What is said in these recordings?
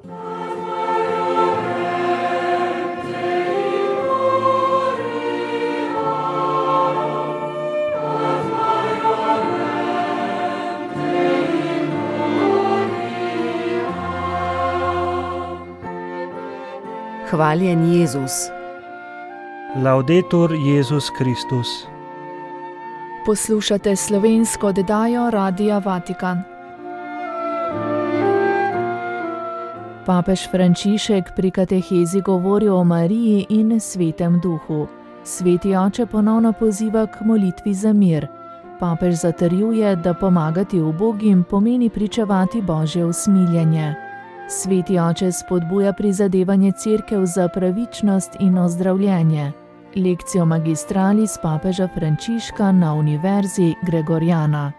Hvaljen Jezus. Laudetur Jezus Kristus. Poslušate slovensko oddajo Radia Vatikan. Papež Frančišek pri katehezi govori o Mariji in Svetem Duhu. Sveti oče ponovno poziva k molitvi za mir. Papež zatrjuje, da pomagati ubogim pomeni pričevati Božje usmiljenje. Sveti oče spodbuja prizadevanje Cerkev za pravičnost in ozdravljenje. Lekcijo magistralis papeža Frančiška na Univerzi Gregoriana.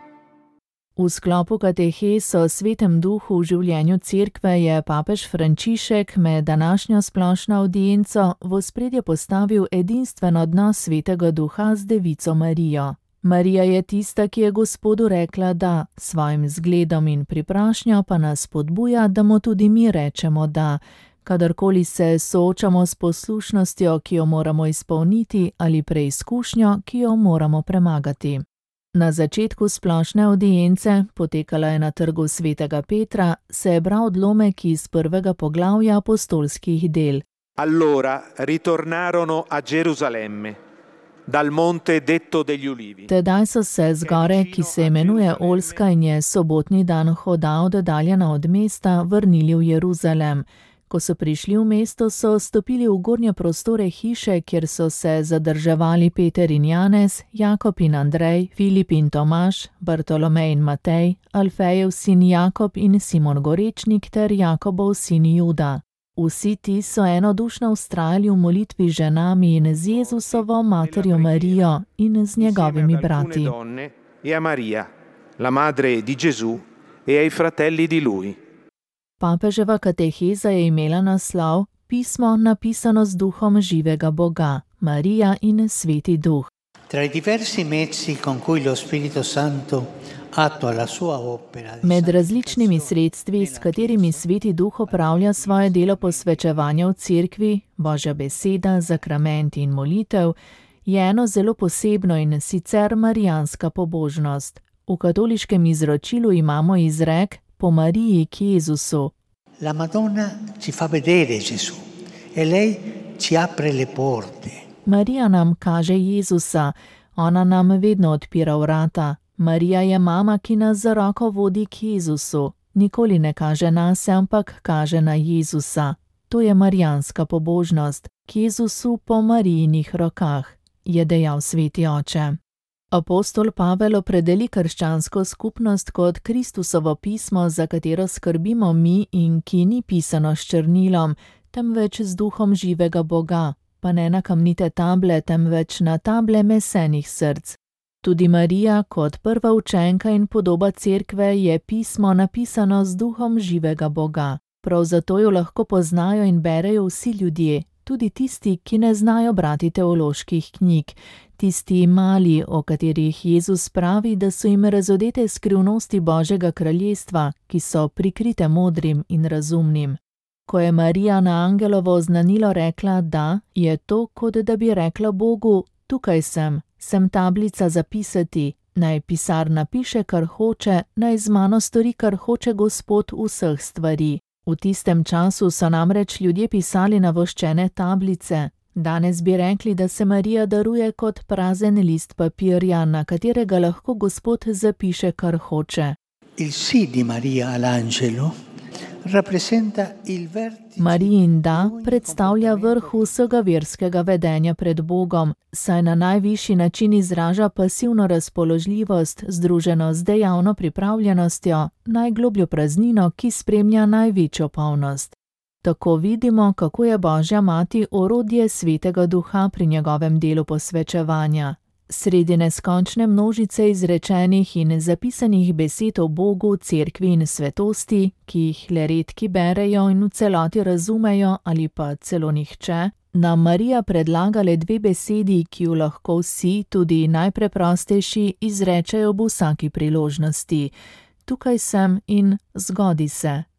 V sklopu kateheze o Svetem Duhu v življenju Cerkve je papež Frančišek med današnjo splošno avdienco v ospredje postavil edinstven odnos Svetega Duha z Devico Marijo. Marija je tista, ki je Gospodu rekla da, svojim zgledom in priprošnjo pa nas spodbuja, da mu tudi mi rečemo da, kadarkoli se soočamo s poslušnostjo, ki jo moramo izpolniti, ali preizkušnjo, ki jo moramo premagati. Na začetku splošne avdience, potekala je na trgu Svetega Petra, se je bral odlomek iz prvega poglavja apostolskih del. Allora ritornarono a Gerusalemme. Dal monte detto degli ulivi. Tedaj so se z gore, ki se imenuje Oljska in je sobotni dan hoda oddaljena od mesta, vrnili v Jeruzalem. Ko so prišli v mesto, so stopili v gornje prostore hiše, kjer so se zadrževali Peter in Janez, Jakob in Andrej, Filip in Tomaž, Bartolomej in Matej, Alfejev sin Jakob in Simon Gorečnik ter Jakobov sin Juda. Vsi ti so enodušno vztrajali v molitvi z ženami in z Jezusovo materjo Marijo in z njegovimi brati. E a Maria, la madre di Gesù, e ai fratelli di lui. Papeževa kateheza je imela naslov Pismo napisano z duhom živega Boga, Marija in Sveti Duh. Tra i diversi mezzi con cui lo Spirito Santo attua la sua opera. Med različnimi sredstvi, s katerimi Sveti Duh opravlja svoje delo posvečevanja v Cerkvi, Božja beseda, zakrament in molitev, je eno zelo posebno in sicer marijanska pobožnost. V katoliškem izročilu imamo izrek po Mariji k Jezusu. La Madonna ci fa vedere Gesù e lei ci apre le porte. Marija nam kaže Jezusa, ona nam vedno odpira vrata. Marija je mama, ki nas za roko vodi k Jezusu. Nikoli ne kaže nase, ampak kaže na Jezusa. To je marijanska pobožnost, k Jezusu po Marijinih rokah, je dejal Sveti oče. Apostol Pavel opredeli krščansko skupnost kot Kristusovo pismo, za katero skrbimo mi in ki ni pisano s črnilom, temveč z duhom živega Boga, pa ne na kamnite table, temveč na table mesenih src. Tudi Marija, kot prva učenka in podoba Cerkve, je pismo napisano z duhom živega Boga. Prav zato jo lahko poznajo in berejo vsi ljudje, tudi tisti, ki ne znajo brati teoloških knjig, tisti mali, o katerih Jezus pravi, da so jim razodete skrivnosti Božjega kraljestva, ki so prikrite modrim in razumnim. Ko je Marija na angelovo oznanilo rekla da, je to, kot da bi rekla Bogu, tukaj sem tablica zapisati, naj pisar napiše, kar hoče, naj z mano stori, kar hoče Gospod vseh stvari. V tistem času so namreč ljudje pisali na voščene tablice. Danes bi rekli, da se Marija daruje kot prazen list papirja, na katerega lahko Gospod zapiše, kar hoče. Il sì di Maria all'angelo rappresenta il vertice. Marijin da predstavlja vrh vsega verskega vedenja pred Bogom, saj na najvišji način izraža pasivno razpoložljivost, združeno z dejavno pripravljenostjo, najglobljo praznino, ki spremlja največjo polnost. Tako vidimo, kako je Božja mati orodje Svetega Duha pri njegovem delu posvečevanja. Sredi neskončne množice izrečenih in zapisanih besed o Bogu, Cerkvi in svetosti, ki jih le redki berejo in v celoti razumejo ali pa celo nihče, nam Marija predlaga le dve besedi, ki ju lahko vsi, tudi najpreprostejši, izrečejo ob vsaki priložnosti. Tukaj sem in zgodi se.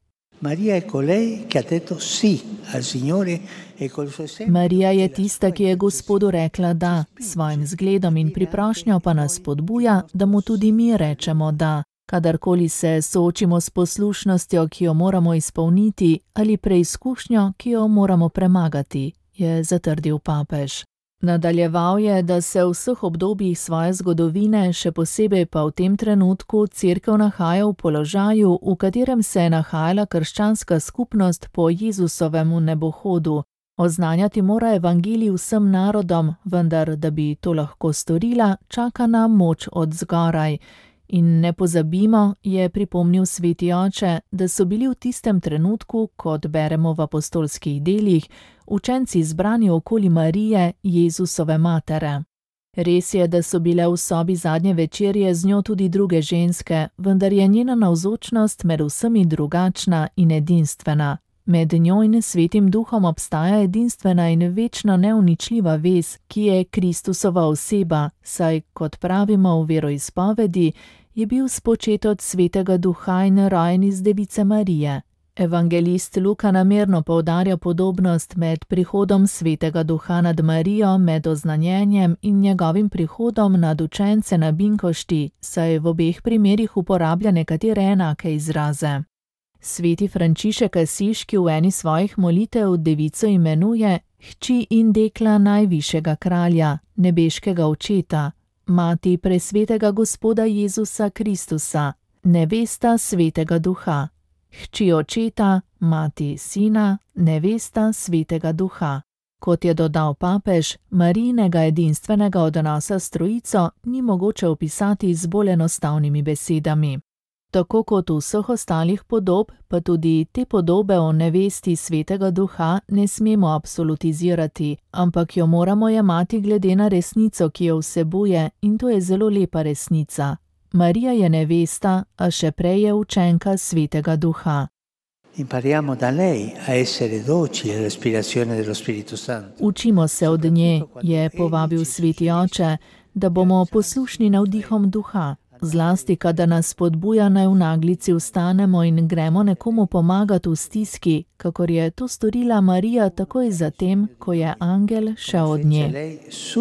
Maria è colei che ha detto sì al Signore e col suo esempio. Marija je tista, ki je Gospodu rekla da, s svojim zgledom in priprošnjo pa nas spodbuja, da mu tudi mi rečemo da. Kadarkoli se soočimo s poslušnostjo, ki jo moramo izpolniti, ali preizkušnjo, ki jo moramo premagati, je zatrdil papež. Nadaljeval je, da se v vseh obdobjih svoje zgodovine, še posebej pa v tem trenutku, Cerkev nahaja v položaju, v katerem se je nahajala krščanska skupnost po Jezusovem nebohodu. Oznanjati mora evangelij vsem narodom, vendar, da bi to lahko storila, čaka na moč od zgoraj. In ne pozabimo, je pripomnil sveti oče, da so bili v tistem trenutku, kot beremo v apostolskih delih, učenci zbrani okoli Marije, Jezusove matere. Res je, da so bile v sobi zadnje večerje z njo tudi druge ženske, vendar je njena navzočnost med vsemi drugačna in edinstvena. Med njo in svetim duhom obstaja edinstvena in večno neuničljiva vez, ki je Kristusova oseba, saj, kot pravimo v veroizpovedi, je bil spočet od svetega duha in rojen iz device Marije. Evangelist Luka namerno poudarja podobnost med prihodom svetega duha nad Marijo, med oznanjenjem in njegovim prihodom nad učence na Binkošti, saj v obeh primerih uporablja nekatere enake izraze. Sveti Frančišek Asiški v eni svojih molitev devico imenuje hči in dekla najvišjega kralja, nebeškega očeta, mati presvetega Gospoda Jezusa Kristusa, nevesta svetega duha, hči očeta, mati sina, nevesta svetega duha. Kot je dodal papež, Marijinega edinstvenega odnosa s trojico ni mogoče opisati z bolj enostavnimi besedami. Tako kot v vseh ostalih podob, pa tudi te podobe o nevesti svetega duha ne smemo absolutizirati, ampak jo moramo jemati glede na resnico, ki jo vsebuje, in to je zelo lepa resnica. Marija je nevesta, a še prej je učenka svetega duha. Impariamo da lei a essere docili all'ispirazione dello Spirito Santo. Učimo se od nje, je povabil sveti oče, da bomo poslušni navdihom duha. Zlasti, kadar nas spodbuja, naj v naglici vstanemo in gremo nekomu pomagati v stiski, kakor je to storila Marija takoj zatem, ko je angel šel od nje.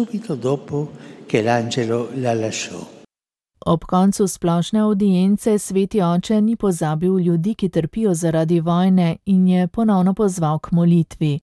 Ob koncu splošne avdience sveti oče ni pozabil ljudi, ki trpijo zaradi vojne, in je ponovno pozval k molitvi.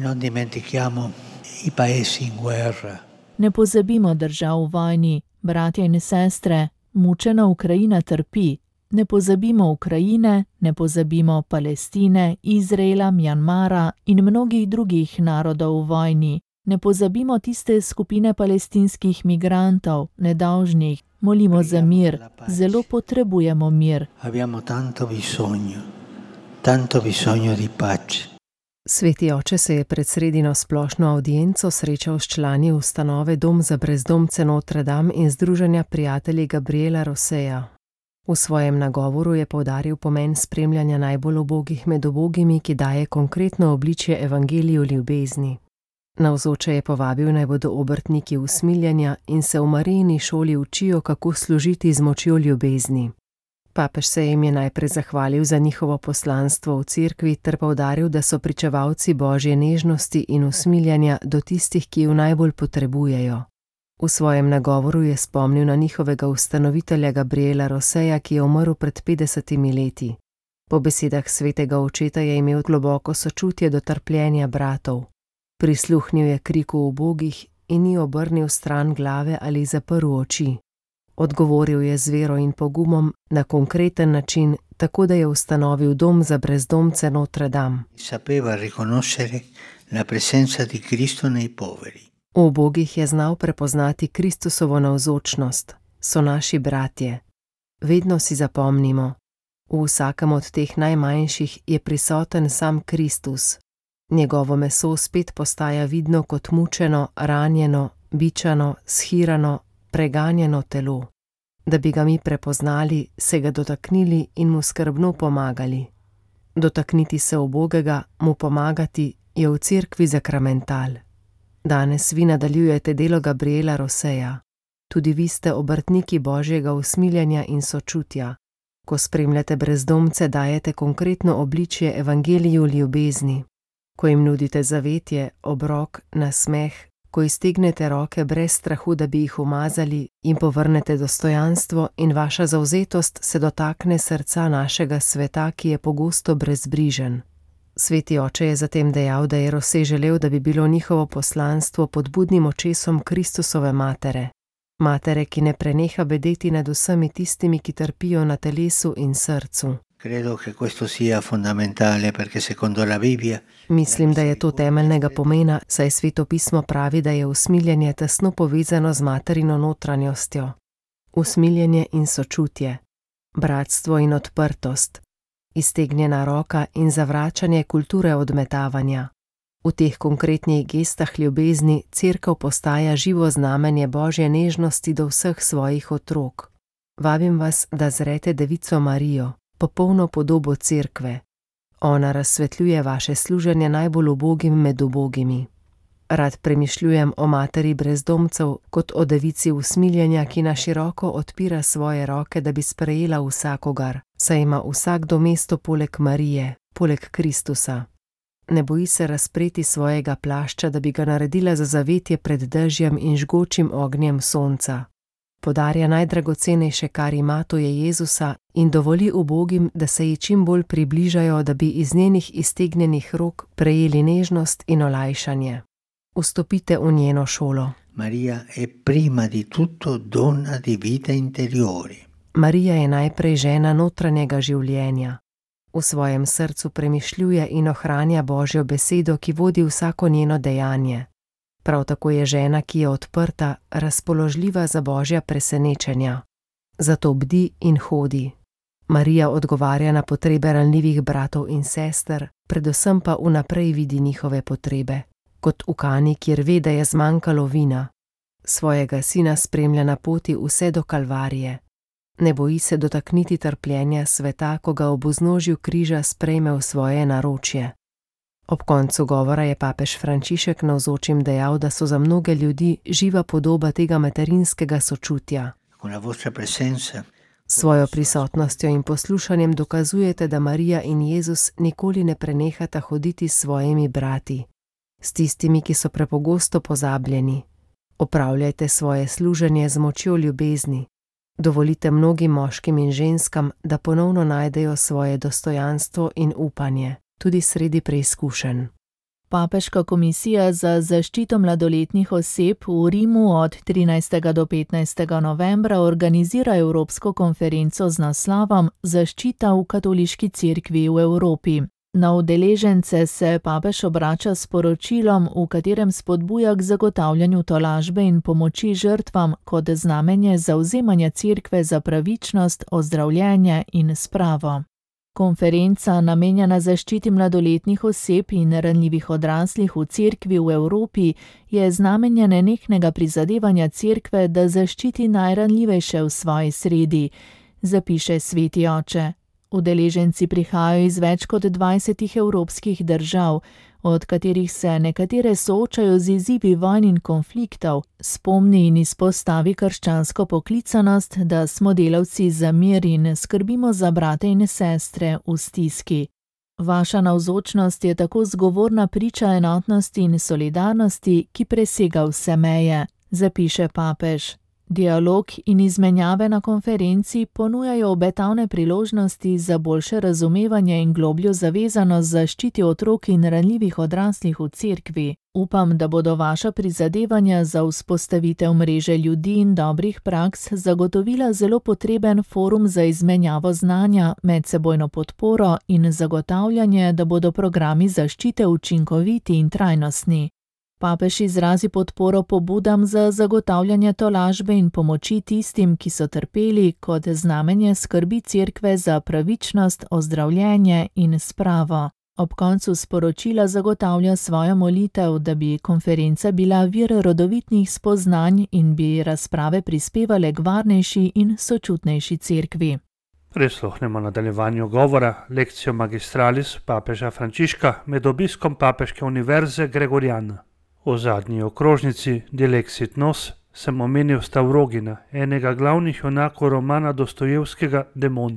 Ne pozabimo držav v vojni, bratje in sestre. Mučena Ukrajina trpi. Ne pozabimo Ukrajine, ne pozabimo Palestine, Izraela, Mjanmara in mnogih drugih narodov v vojni. Ne pozabimo tiste skupine palestinskih migrantov, nedolžnih. Molimo za mir. Zelo potrebujemo mir. Abbiamo tanto bisogno di pace. Sveti oče se je pred sredino splošno avdienco srečal s člani ustanove Dom za brezdomce Notre Dame in Združenja prijatelji Gabriela Roseja. V svojem nagovoru je poudaril pomen spremljanja najbolj ubogih med ubogimi, ki daje konkretno obličje evangeliju ljubezni. Navzoče je povabil, naj bodo obrtniki usmiljenja in se v Marijini šoli učijo, kako služiti z močjo ljubezni. Papež se jim je najprej zahvalil za njihovo poslanstvo v cerkvi ter poudaril, da so pričevalci Božje nežnosti in usmiljanja do tistih, ki ju najbolj potrebujejo. V svojem nagovoru je spomnil na njihovega ustanovitelja Gabriela Roseja, ki je umrl pred 50 leti. Po besedah svetega očeta je imel globoko sočutje do trpljenja bratov. Prisluhnil je kriku ubogih in ni obrnil stran glave ali zaprl oči. Odgovoril je z vero in pogumom na konkreten način, tako da je ustanovil Dom za brezdomce Notre Dame. V ubogih je znal prepoznati Kristusovo navzočnost, so naši bratje. Vedno si zapomnimo, v vsakem od teh najmanjših je prisoten sam Kristus. Njegovo meso spet postaja vidno kot mučeno, ranjeno, bičano, shirano, preganjeno telo. Da bi ga mi prepoznali, se ga dotaknili in mu skrbno pomagali. Dotakniti se ubogega, mu pomagati, je v cerkvi zakramental. Danes vi nadaljujete delo Gabriela Roseja. Tudi vi ste obrtniki Božjega usmiljenja in sočutja. Ko spremljate brezdomce, dajete konkretno obličje evangeliju ljubezni. Ko jim nudite zavetje, obrok, nasmeh, ko iztegnete roke brez strahu, da bi jih umazali, jim povrnete dostojanstvo in vaša zavzetost se dotakne srca našega sveta, ki je pogosto brezbrižen. Sveti oče je zatem dejal, da je Rosé želel, da bi bilo njihovo poslanstvo pod budnim očesom Kristusove matere. Matere, ki ne preneha bedeti nad vsemi tistimi, ki trpijo na telesu in srcu. Credo che questo sia fondamentale perché secondo la Bibbia Mislim, da je to temeljnega pomena, saj Sveto pismo pravi, da je usmiljenje tesno povezano z materino notranjostjo. Usmiljenje in sočutje, bratstvo in odprtost, iztegnjena roka in zavračanje kulture odmetavanja. V teh konkretnih gestah ljubezni Cerkev postaja živo znamenje Božje nežnosti do vseh svojih otrok. Vabim vas, da zrete Devico Marijo, popolno podobo Cerkve. Ona razsvetljuje vaše služenje najbolj ubogim med ubogimi. Rad premišljujem o materi brezdomcev kot o devici usmiljenja, ki na široko odpira svoje roke, da bi sprejela vsakogar, saj ima vsakdo mesto poleg Marije, poleg Kristusa. Ne boji se razpreti svojega plašča, da bi ga naredila za zavetje pred dežjem in žgočim ognjem sonca. Podarja najdragocenejše, kar ima, to je Jezusa, in dovoli ubogim, da se ji čim bolj približajo, da bi iz njenih iztegnjenih rok prejeli nežnost in olajšanje. Vstopite v njeno šolo. Maria è prima di tutto donna di vita interiori. Marija je najprej žena notranjega življenja. V svojem srcu premišljuje in ohranja Božjo besedo, ki vodi vsako njeno dejanje. Prav tako je žena, ki je odprta, razpoložljiva za Božja presenečenja. Zato bdi in hodi. Marija odgovarja na potrebe ranljivih bratov in sester, predvsem pa vnaprej vidi njihove potrebe, kot v Kani, kjer ve, da je zmanjkalo vina. Svojega sina spremlja na poti vse do Kalvarije. Ne boji se dotakniti trpljenja sveta, ko ga ob vznožju križa sprejme v svoje naročje. Ob koncu govora je papež Frančišek navzočim dejal, da so za mnoge ljudi živa podoba tega materinskega sočutja. S svojo prisotnostjo in poslušanjem dokazujete, da Marija in Jezus nikoli ne prenehata hoditi s svojimi brati, s tistimi, ki so prepogosto pozabljeni. Opravljajte svoje služenje z močjo ljubezni. Dovolite mnogim moškim in ženskam, da ponovno najdejo svoje dostojanstvo in upanje, tudi sredi preizkušenj. Papeška komisija za zaščito mladoletnih oseb v Rimu od 13. do 15. novembra organizira Evropsko konferenco z naslovom Zaščita v katoliški cerkvi v Evropi. Na udeležence se papež obrača s poročilom, v katerem spodbuja k zagotavljanju tolažbe in pomoči žrtvam kot znamenje zavzemanja cerkve za pravičnost, ozdravljenje in spravo. Konferenca, namenjena zaščiti mladoletnih oseb in ranljivih odraslih v cerkvi v Evropi, je znamenje nenehnega prizadevanja cerkve, da zaščiti najranljivejše v svoji sredi, zapiše Sveti oče. Udeleženci prihajajo iz več kot 20 evropskih držav, od katerih se nekatere soočajo z izzivi vojn in konfliktov, spomni in izpostavi krščansko poklicanost, da smo delavci za mir in skrbimo za brate in sestre v stiski. Vaša navzočnost je tako zgovorna priča enotnosti in solidarnosti, ki presega vse meje, zapiše papež. Dialog in izmenjave na konferenci ponujajo obetavne priložnosti za boljše razumevanje in globljo zavezanost zaščiti otrok in ranljivih odraslih v cerkvi. Upam, da bodo vaša prizadevanja za vzpostavitev mreže ljudi in dobrih praks zagotovila zelo potreben forum za izmenjavo znanja, medsebojno podporo in zagotavljanje, da bodo programi zaščite učinkoviti in trajnostni. Papež izrazi podporo pobudam za zagotavljanje tolažbe in pomoči tistim, ki so trpeli, kot znamenje skrbi cerkve za pravičnost, ozdravljenje in spravo. Ob koncu sporočila zagotavlja svojo molitev, da bi konferenca bila vir rodovitnih spoznanj in bi razprave prispevale k varnejši in sočutnejši cerkvi. Prisluhnemo nadaljevanju govora Lectio Magistralis papeža Frančiška med obiskom Papeške univerze Gregoriana. V zadnji okrožnici Dilexit Nos sem omenil Stavrogina, enega glavnih junakov romana Dostojevskega Demoni.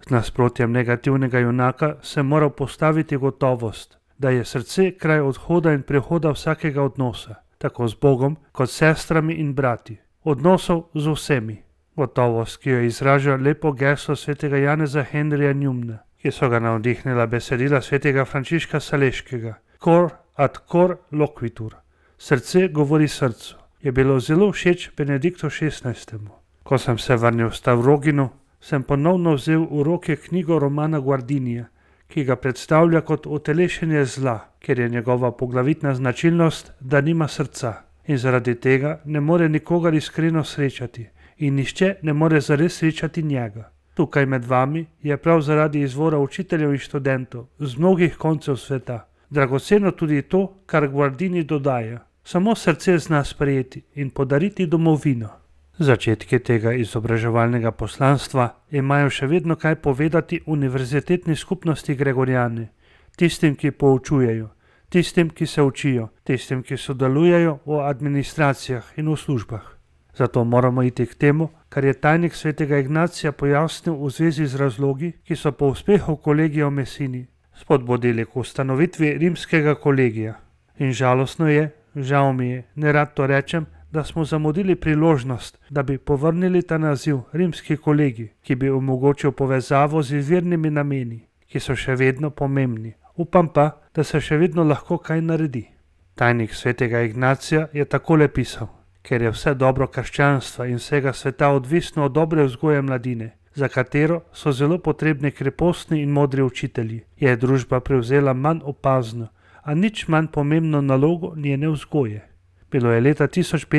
nasprotjem negativnega junaka sem moral postaviti gotovost, da je srce kraj odhoda in prihoda vsakega odnosa, tako z Bogom kot s sestrami in brati, odnosov z vsemi. Gotovost, ki jo izraža lepo geslo svetega Janeza Henrija Njumna, ki so ga navdihnila besedila svetega Frančiška Saleškega, cor ad cor loquitur, srce govori srcu, je bilo zelo všeč Benediktu XVI. Ko sem se vrnil v Stavroginu, sem ponovno vzel v roke knjigo Romana Guardinija, ki ga predstavlja kot utelešenje zla, ker je njegova poglavitna značilnost, da nima srca in zaradi tega ne more nikogar iskreno srečati in nihče ne more zares srečati njega. Tukaj med vami je prav zaradi izvora učiteljev in študentov z mnogih koncev sveta dragoceno tudi to, kar Guardini dodaja. Samo srce zna sprejeti in podariti domovino. Začetki tega izobraževalnega poslanstva imajo še vedno kaj povedati univerzitetni skupnosti Gregorijani, tistim, ki poučujejo, tistim, ki se učijo, tistim, ki sodelujejo v administracijah in v službah. Zato moramo iti k temu, kar je tajnik svetega Ignacija pojasnil v zvezi z razlogi, ki so po uspehu kolegija v Messini spodbudili k ustanovitvi rimskega kolegija. In žalostno je, žal mi je, nerad to rečem, da smo zamudili priložnost, da bi povrnili ta naziv rimski kolegij, ki bi omogočil povezavo z izvirnimi nameni, ki so še vedno pomembni. Upam pa, da se še vedno lahko kaj naredi. Tajnik svetega Ignacija je takole pisal: ker je vse dobro krščanstva in vsega sveta odvisno od dobre vzgoje mladine, za katero so zelo potrebni krepostni in modri učitelji, je družba prevzela manj opazno, a nič manj pomembno nalogo njene vzgoje. Bilo je leta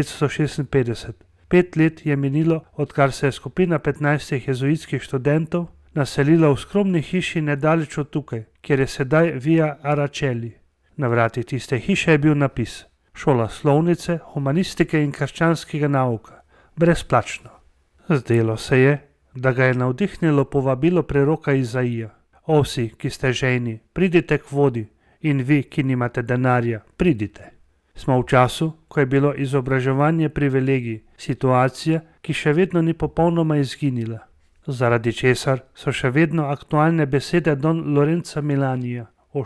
1556. 5 let je minilo, odkar se je skupina 15 jezuitskih študentov naselila v skromni hiši nedaleč od tukaj, kjer je sedaj Via Aracelli. Na vratih tiste hiše je bil napis: šola slovnice, humanistike in krščanskega nauka, brezplačno. Zdelo se je, da ga je navdihnilo povabilo preroka Izaija: o vsi, ki ste žejni, pridite k vodi, in vi, ki nimate denarja, pridite. Smo v času, ko je bilo izobraževanje privilegij, situacija, ki še vedno ni popolnoma izginila, zaradi česar so še vedno aktualne besede Don Lorenza Milanija o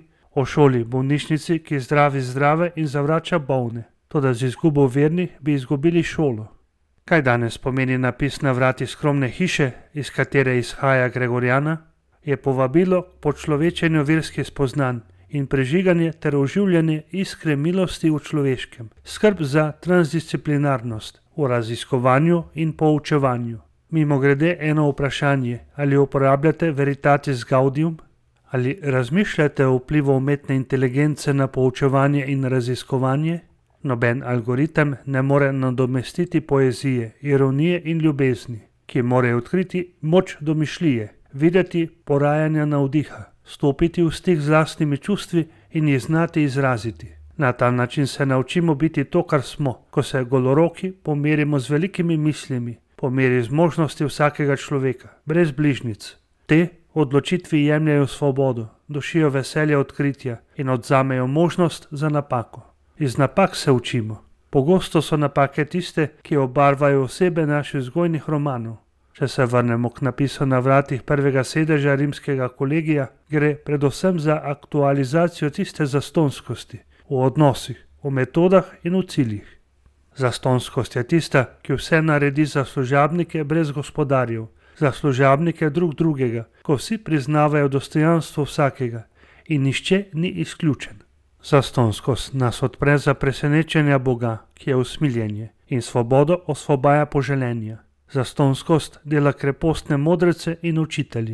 šoli, bolnišnici, ki zdravi zdrave in zavrača bolne. Toda z izgubo vernih bi izgubili šolo. Kaj danes pomeni napis na vrati skromne hiše, iz katere izhaja Gregorijana? Je povabilo po človečenju verskih spoznanj in prežiganje ter oživljanje iskre milosti v človeškem, skrb za transdisciplinarnost v raziskovanju in poučevanju. Mimogrede eno vprašanje: ali uporabljate Veritatis Gaudium? Ali razmišljate o vplivu umetne inteligence na poučevanje in raziskovanje? Noben algoritem ne more nadomestiti poezije, ironije in ljubezni, ki morajo odkriti moč domišljije, videti porajanja navdiha, stopiti v stik z lastnimi čustvi in jih znati izraziti. Na ta način se naučimo biti to, kar smo, ko se goloroki pomerimo z velikimi mislimi, pomeri zmožnosti vsakega človeka, brez bližnjic. Te odločitvi jemljajo svobodo, dušijo veselje odkritja in odzamejo možnost za napako. Iz napak se učimo. Pogosto so napake tiste, ki obarvajo osebe naših vzgojnih romanov. Če se vrnemo k napisu na vratih prvega sedeža rimskega kolegija, gre predvsem za aktualizacijo tiste zastonskosti v odnosih, v metodah in v ciljih. Zastonskost je tista, ki vse naredi za služabnike brez gospodarjev, za služabnike drug drugega, ko vsi priznavajo dostojanstvo vsakega in nihče ni izključen. Zastonskost nas odpre za presenečenja Boga, ki je usmiljenje, in svobodo osvobaja poželenja. Zastonskost dela krepostne modrece in učitelje.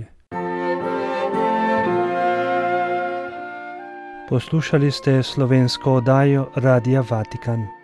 Poslušali ste slovensko oddajo Radia Vatikan.